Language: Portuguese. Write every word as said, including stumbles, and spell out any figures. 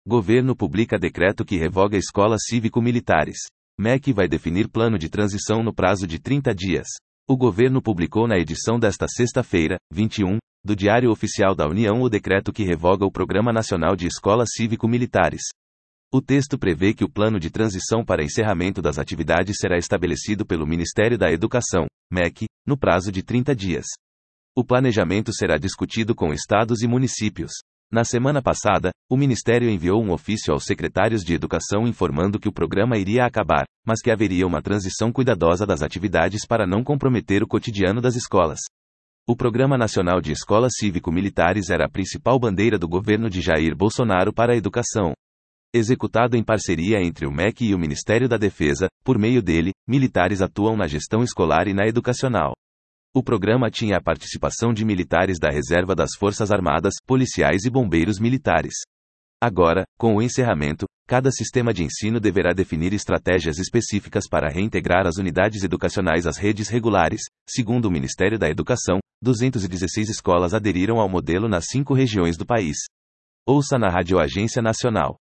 Governo publica decreto que revoga escolas cívico-militares. M E C vai definir plano de transição no prazo de trinta dias. O governo publicou na edição desta sexta-feira, vinte e um, do Diário Oficial da União o decreto que revoga o Programa Nacional de Escolas Cívico-Militares. O texto prevê que o plano de transição para encerramento das atividades será estabelecido pelo Ministério da Educação, M E C, no prazo de trinta dias. O planejamento será discutido com estados e municípios. Na semana passada, o Ministério enviou um ofício aos secretários de Educação informando que o programa iria acabar, mas que haveria uma transição cuidadosa das atividades para não comprometer o cotidiano das escolas. O Programa Nacional de Escolas Cívico-Militares era a principal bandeira do governo de Jair Bolsonaro para a educação. Executado em parceria entre o M E C e o Ministério da Defesa, por meio dele, militares atuam na gestão escolar e na educacional. O programa tinha a participação de militares da reserva das Forças Armadas, policiais e bombeiros militares. Agora, com o encerramento, cada sistema de ensino deverá definir estratégias específicas para reintegrar as unidades educacionais às redes regulares. Segundo o Ministério da Educação, duzentas e dezesseis escolas aderiram ao modelo nas cinco regiões do país. Ouça na Rádio Agência Nacional.